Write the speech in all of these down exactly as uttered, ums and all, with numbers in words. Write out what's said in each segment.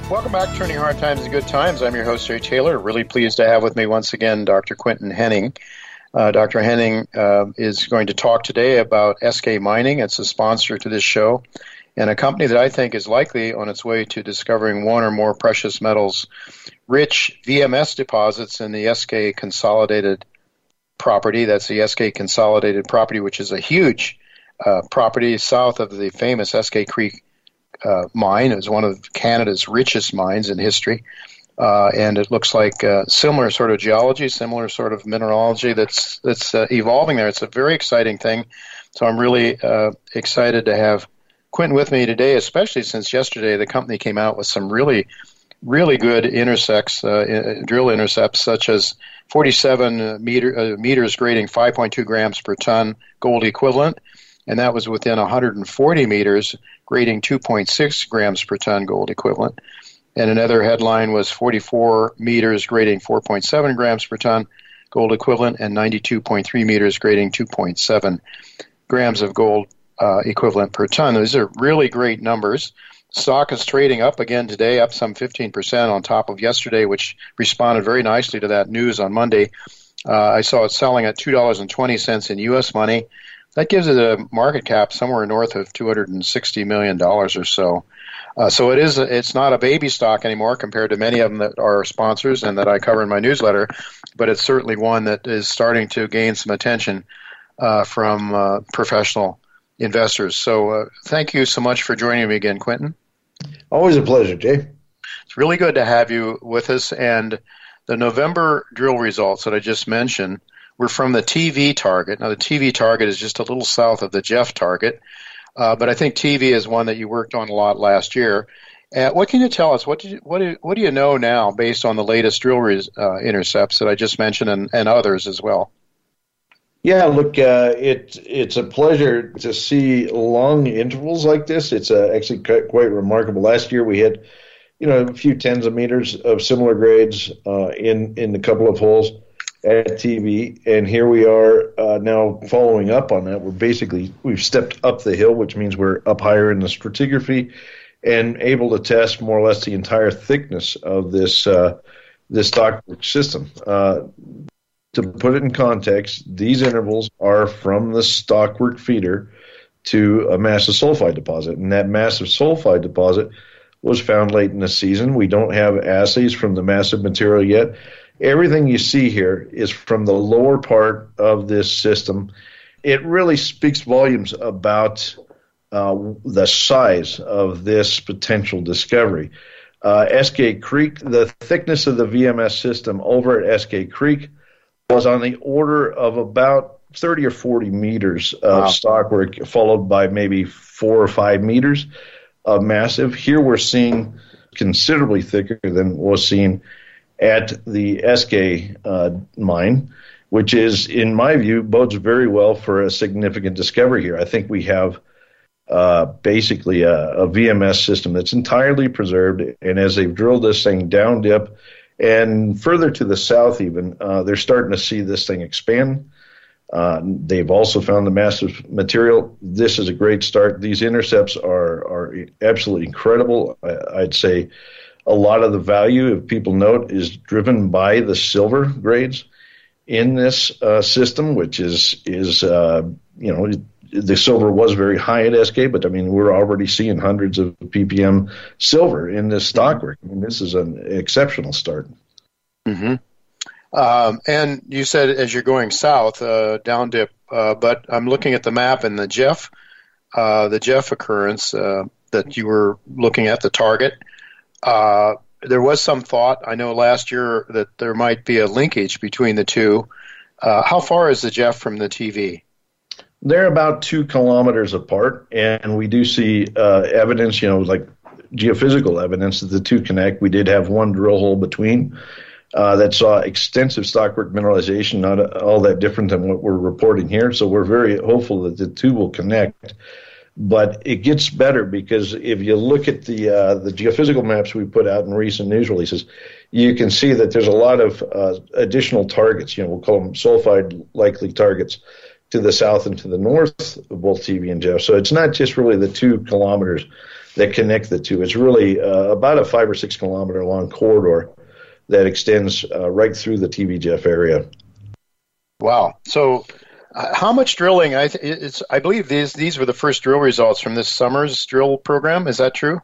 Welcome back to Turning Hard Times into Good Times. I'm your host, Ray Taylor. Really pleased to have with me once again Doctor Quinton Henning. Uh, Doctor Henning uh, is going to talk today about S K Mining. It's a sponsor to this show, and a company that I think is likely on its way to discovering one or more precious metals rich V M S deposits in the S K Consolidated property. That's the S K Consolidated property, which is a huge uh, property south of the famous S K Creek uh, mine. It was one of Canada's richest mines in history. Uh, and it looks like uh, similar sort of geology, similar sort of mineralogy that's that's uh, evolving there. It's a very exciting thing. So I'm really uh, excited to have Quinton with me today, especially since yesterday the company came out with some really, really good intersects, uh, drill intercepts, such as forty-seven meter, uh, meters grading five point two grams per ton gold equivalent, and that was within one hundred forty meters grading two point six grams per ton gold equivalent. And another headline was forty-four meters grading four point seven grams per ton gold equivalent and ninety-two point three meters grading two point seven grams of gold uh, equivalent per ton. These are really great numbers. Stock is trading up again today, up some fifteen percent on top of yesterday, which responded very nicely to that news on Monday. Uh, I saw it selling at two dollars and twenty cents in U S money. That gives it a market cap somewhere north of two hundred sixty million dollars or so. Uh, so it is. It's not a baby stock anymore compared to many of them that are sponsors and that I cover in my newsletter, but it's certainly one that is starting to gain some attention uh, from uh, professional investors. So uh, thank you so much for joining me again, Quinton. Always a pleasure, Jay. It's really good to have you with us. And the November drill results that I just mentioned were from the T V target. Now, the T V target is just a little south of the Jeff target. Uh, but I think T V is one that you worked on a lot last year. Uh, what can you tell us? What do you, what do, what do you know now based on the latest drill res, uh, intercepts that I just mentioned and, and others as well? Yeah, look, uh, it, it's a pleasure to see long intervals like this. It's uh, actually quite, quite remarkable. Last year we had, you know, a few tens of meters of similar grades uh, in, in a couple of holes at T V, and here we are uh, now following up on that. We're basically, we've stepped up the hill, which means we're up higher in the stratigraphy and able to test more or less the entire thickness of this uh, this stockwork system. Uh, to put it in context, these intervals are from the stockwork feeder to a massive sulfide deposit, and that massive sulfide deposit was found late in the season. We don't have assays from the massive material yet. Everything you see here is from the lower part of this system. It really speaks volumes about uh, the size of this potential discovery. Uh, S K Creek, the thickness of the V M S system over at S K Creek was on the order of about thirty or forty meters of wow. stockwork, followed by maybe four or five meters of massive. Here we're seeing considerably thicker than was seen at the S K uh, mine, which is, in my view, bodes very well for a significant discovery here. I think we have uh, basically a, a V M S system that's entirely preserved, and as they've drilled this thing down dip and further to the south even, uh, they're starting to see this thing expand. Uh, they've also found the massive material. This is a great start. These intercepts are, are absolutely incredible. I, I'd say a lot of the value, if people note, is driven by the silver grades in this uh, system, which is, is uh, you know, the silver was very high at S K, but, I mean, we're already seeing hundreds of P P M silver in this stockwork. I mean, this is an exceptional start. Mm-hmm. Um, and you said as you're going south, uh, down dip, uh, but I'm looking at the map and the Jeff, uh, the Jeff occurrence uh, that you were looking at, the target. Uh, there was some thought, I know last year, that there might be a linkage between the two. Uh, how far is the Jeff from the T V? They're about two kilometers apart, and we do see uh, evidence, you know, like geophysical evidence that the two connect. We did have one drill hole between uh, that saw extensive stockwork mineralization, not all that different than what we're reporting here. So we're very hopeful that the two will connect. But it gets better because if you look at the uh, the geophysical maps we put out in recent news releases, you can see that there's a lot of uh, additional targets. You know, we'll call them sulfide likely targets to the south and to the north of both T V and Jeff. So it's not just really the two kilometers that connect the two. It's really uh, about a five or six kilometer long corridor that extends uh, right through the T V J F area. Wow. So uh, how much drilling? I, th- it's, I believe these, these were the first drill results from this summer's drill program. Is that true?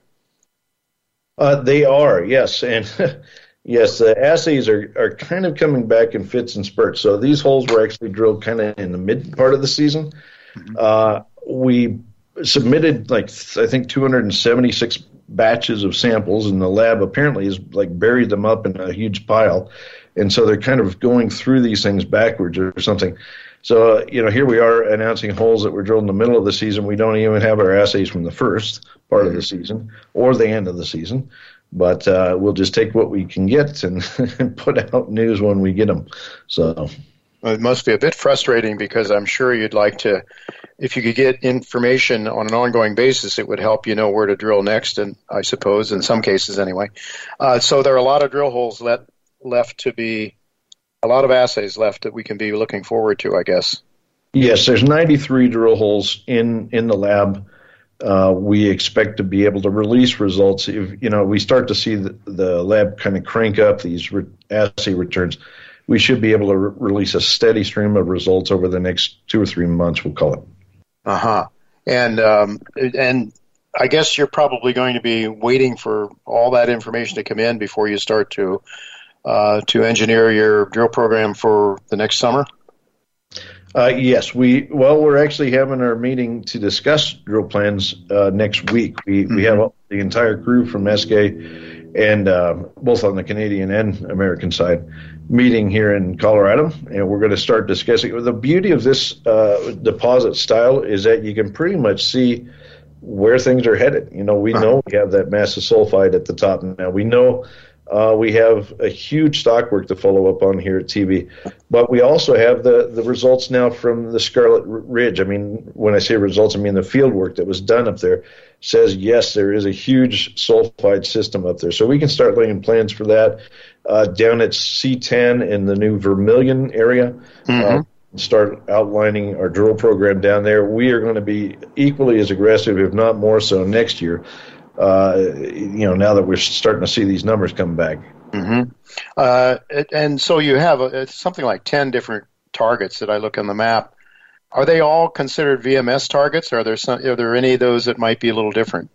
Uh, they are, yes. And yes, the assays are, are kind of coming back in fits and spurts. So these holes were actually drilled kind of in the mid part of the season. Mm-hmm. Uh, we submitted, like, I think two hundred seventy-six batches of samples, and the lab apparently has, like, buried them up in a huge pile. And so they're kind of going through these things backwards or something. So, uh, you know, here we are announcing holes that were drilled in the middle of the season. We don't even have our assays from the first part of the season or the end of the season. But uh, we'll just take what we can get and, and put out news when we get them. So well, it must be a bit frustrating, because I'm sure you'd like to, if you could get information on an ongoing basis, it would help you know where to drill next, and I suppose, in some cases anyway. Uh, so there are a lot of drill holes let, left to be, a lot of assays left that we can be looking forward to, I guess. Yes, there's ninety-three drill holes in, in the lab. Uh, we expect to be able to release results. If, you know, we start to see the, the lab kind of crank up these re- assay returns, we should be able to re- release a steady stream of results over the next two or three months, we'll call it. Uh-huh. And, um, and I guess you're probably going to be waiting for all that information to come in before you start to uh, to engineer your drill program for the next summer? Uh, yes, we well, we're actually having our meeting to discuss drill plans uh, next week. We mm-hmm. we have the entire crew from S K and uh, both on the Canadian and American side meeting here in Colorado, and we're going to start discussing. The beauty of this uh, deposit style is that you can pretty much see where things are headed. You know, we uh-huh. know we have that massive sulfide at the top now. We know. Uh, we have a huge stockwork to follow up on here at T V, but we also have the, the results now from the Scarlet Ridge. I mean, when I say results, I mean the field work that was done up there says, yes, there is a huge sulfide system up there. So we can start laying plans for that. Uh, down at C ten in the new Vermilion area, mm-hmm. uh, start outlining our drill program down there. We are going to be equally as aggressive, if not more so, next year. Uh, you know, now that we're starting to see these numbers come back. Mm-hmm. Uh, and so you have a, something like ten different targets that I look on the map. Are they all considered V M S targets, or are there some, are there any of those that might be a little different?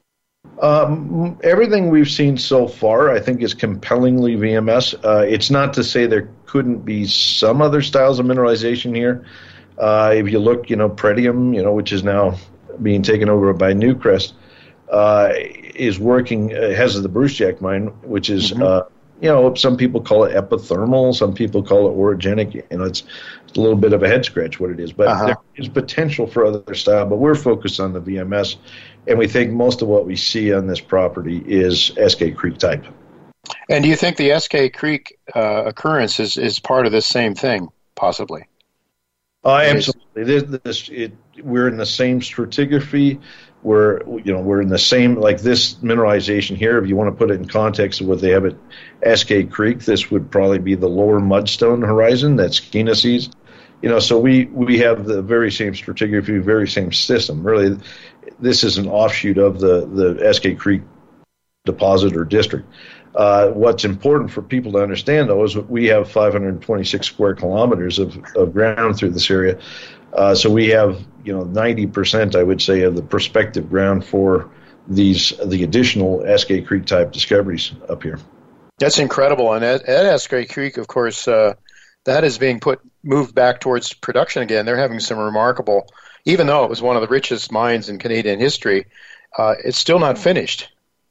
Um, everything we've seen so far, I think, is compellingly V M S. Uh, it's not to say there couldn't be some other styles of mineralization here. Uh, if you look, you know, Pretium, you know, which is now being taken over by Newcrest, Uh, is working, uh, has the Brucejack mine, which is, mm-hmm. uh, you know, some people call it epithermal, some people call it orogenic. You know, it's, it's a little bit of a head scratch what it is, but uh-huh. there is potential for other style. But we're focused on the V M S, and we think most of what we see on this property is S K Creek type. And do you think the S K Creek uh, occurrence is, is part of this same thing, possibly? Uh, absolutely. This, this, it, we're in the same stratigraphy. We're, you know, we're in the same, like this mineralization here, if you want to put it in context of what they have at S K Creek, this would probably be the lower mudstone horizon that Skeena sees. You know, so we, we have the very same stratigraphy, very same system. Really, this is an offshoot of the, the S K Creek deposit or district. Uh, what's important for people to understand, though, is we have five hundred twenty-six square kilometers of, of ground through this area. Uh, so we have, you know, ninety percent, I would say, of the prospective ground for these the additional S K Creek type discoveries up here. That's incredible. And at, at S K Creek, of course, uh, that is being put moved back towards production again. They're having some remarkable, even though it was one of the richest mines in Canadian history, uh, it's still not finished.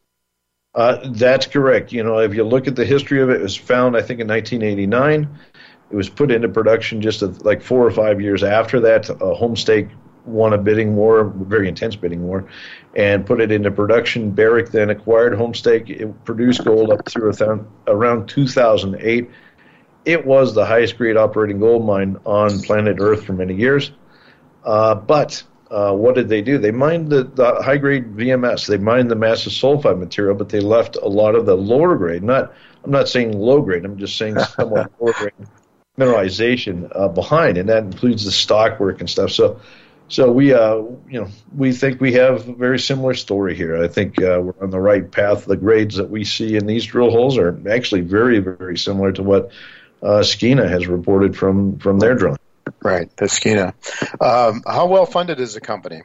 Uh, that's correct. You know, if you look at the history of it, it was found, I think, in nineteen eighty-nine. It was put into production just a, like four or five years after that. Uh, Homestake won a bidding war, a very intense bidding war, and put it into production. Barrick then acquired Homestake. It produced gold up through a th- around two thousand eight. It was the highest grade operating gold mine on planet Earth for many years. Uh, but uh, what did they do? They mined the, the high grade V M S. They mined the massive sulfide material, but they left a lot of the lower grade. Not, I'm not saying low grade. I'm just saying somewhat lower grade mineralization uh, behind, and that includes the stockwork and stuff. So So we, uh, you know, we think we have a very similar story here. I think uh, we're on the right path. The grades that we see in these drill holes are actually very, very similar to what uh, Skeena has reported from, from their drilling. Right, the Skeena. Um, how well funded is the company?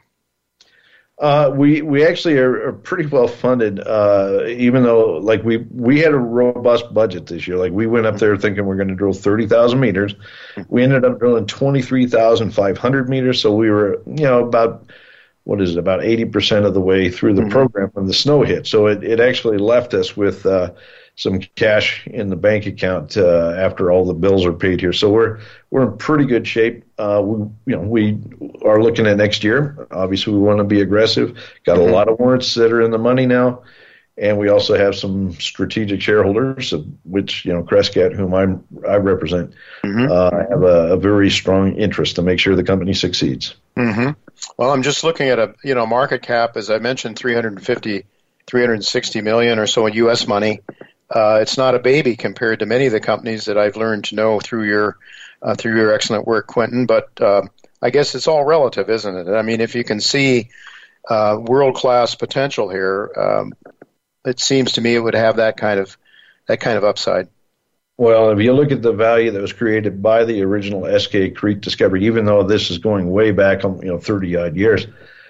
Uh, we we actually are, are pretty well funded, uh, even though like we we had a robust budget this year. Like we went up there thinking we're going to drill thirty thousand meters. We ended up drilling twenty-three thousand five hundred meters. So we were, you know, about, what is it, about eighty percent of the way through the mm-hmm. program when the snow hit. So it, it actually left us with uh, some cash in the bank account uh, after all the bills are paid here. So we're we're in pretty good shape. Uh, we you know we are looking at next year. Obviously, we want to be aggressive. Got a mm-hmm. lot of warrants that are in the money now, and we also have some strategic shareholders, which you know Crescat, whom I'm I represent, mm-hmm. uh, have a, a very strong interest to make sure the company succeeds. Mm-hmm. Well, I'm just looking at a you know market cap, as I mentioned, three hundred fifty, three hundred sixty million or so in U S money. Uh, it's not a baby compared to many of the companies that I've learned to know through your uh, through your excellent work, Quentin. But uh, I guess it's all relative, isn't it? I mean, if you can see uh, world-class potential here, um, it seems to me it would have that kind of that kind of upside. Well, if you look at the value that was created by the original Eskay Creek discovery, even though this is going way back, you know, thirty odd years.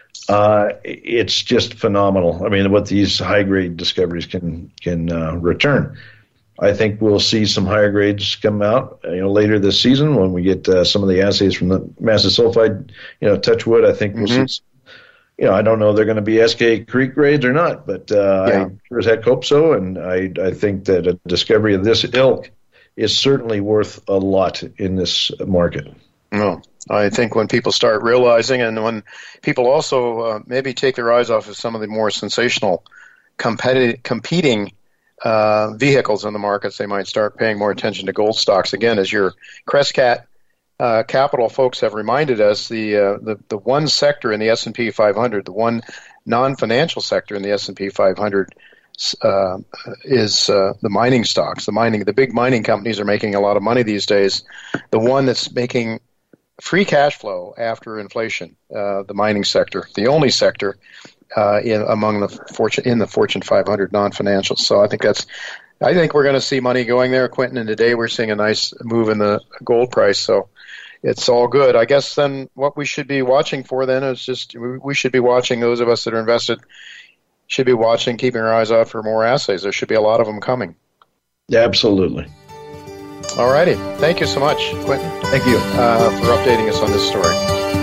Uh, it's just phenomenal. I mean, what these high-grade discoveries can can uh, return. I think we'll see some higher grades come out, you know, later this season when we get uh, some of the assays from the massive sulfide. You know, touch wood. I think we'll mm-hmm. see. You know, I don't know if they're going to be Eskay Creek grades or not, but uh, yeah. I sure as heck hope so. And I I think that a discovery of this ilk is certainly worth a lot in this market. No. I think when people start realizing, and when people also uh, maybe take their eyes off of some of the more sensational competi- competing uh, vehicles in the markets, they might start paying more attention to gold stocks. Again, as your Crescat uh, Capital folks have reminded us, the, uh, the the one sector in the S and P five hundred, the one non-financial sector in the S and P five hundred uh, is uh, the mining stocks. The mining, the big mining companies are making a lot of money these days. The one that's making free cash flow after inflation, uh, the mining sector, the only sector uh, in among the fortune in the Fortune five hundred non-financials. So I think that's, I think we're going to see money going there, Quentin. And today we're seeing a nice move in the gold price. So it's all good. I guess then what we should be watching for then is just we should be watching, those of us that are invested should be watching, keeping our eyes out for more assays. There should be a lot of them coming. Yeah, absolutely. All righty. Thank you so much, Quentin. Thank you uh, for updating us on this story.